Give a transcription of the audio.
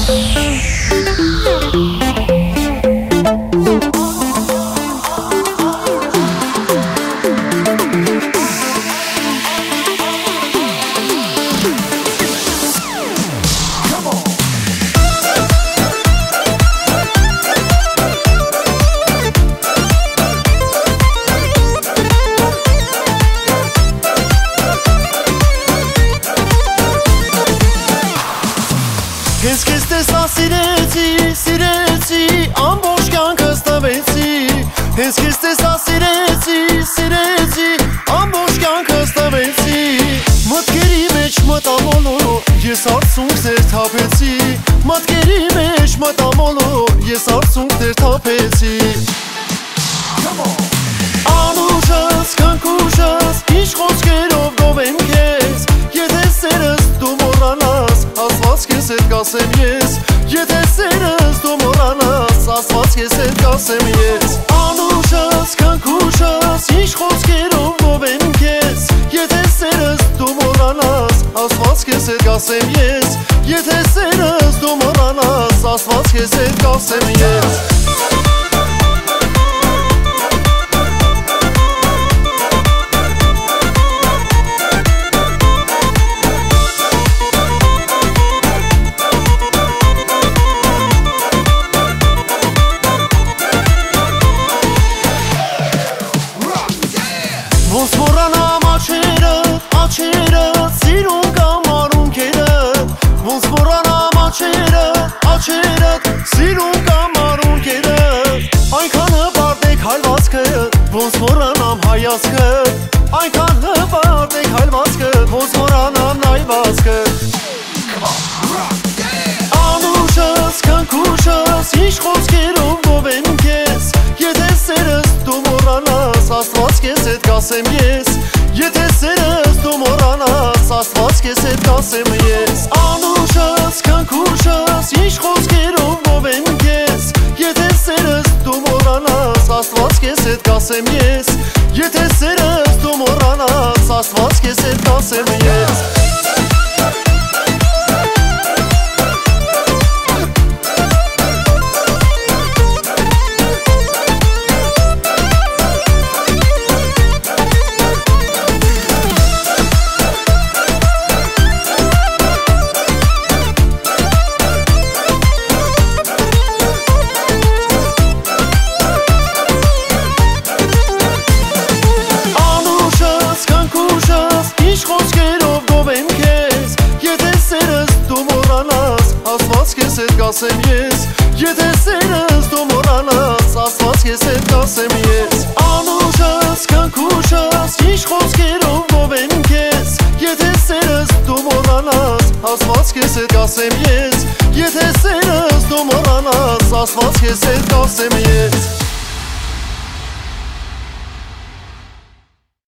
Հենց քեզ տեսա սիրեցի, ամբողջ կյանքս տվեցի։ Հենց քեզ տեսա սիրեցի, ամբողջ կյանքս տվեցի։ Մտքերի մեջ մտամոլո, ես արցունքներ թափեցի։ Մտքերի մեջ մտամոլո, ես արցունքներ թափեցի։ Անուշս, քնքուշս, ինչ խոսքերով գովեմ քեզ։ Եթե սերս դու մոռանաս, ասված քեզ հետ կասեմ ես։ Եթե սերս դու մոռանաս, ասված քեզ հետ կասեմ ես։ Անուշս, քնքուշս, ինչ խոսքերով գովեմ քեզ։ Եթե սերս դու մոռանաս, ասված քեզ հետ կասեմ ես։ Եթե սերս դու մոռանաս, ասված քեզ հետ կասեմ ես։ Ոնց մոռանամ աչերդ, սիրուն կամ արունքերդ։ Ոնց մոռանամ աչերդ, սիրուն կամ արունքերդ։ Այնքան հպարտ եք հայլվածքդ, ոնց մոռանամ հայացքդ։ Այնքան հպարտ եք հայլվածքդ, ոնց մոռանամ նայվածքդ։ Անուշս, քնքուշս, ինչ խոսքերով գովեմ քեզ։ Եթե սերս դու մոռանաս, աստված քեզ հետ կասեմ ես։ Եթե սերս դու մոռանաս, աստված քեզ հետ կասեմ ես։ Անուշս, քնքուշս, ինչ խոսքերով գովեմ քեզ։ Եթե սերս դու մոռանաս, աստված քեզ հետ կասեմ ես։ Եթե սերս դու մոռանաս, աստված քեզ հետ կասեմ ես։ Կասեմ ես, եթե սերս դու մոռանաս, աստված քեզ հետ կասեմ ես։ Անուշս, քնքուշս, ինչ խոսքերով գովեմ քեզ։ Եթե սերս դու մոռանաս, աստված քեզ հետ կասեմ ես։ Եթե սերս դու մոռանաս, աստված քեզ հետ կասեմ ես։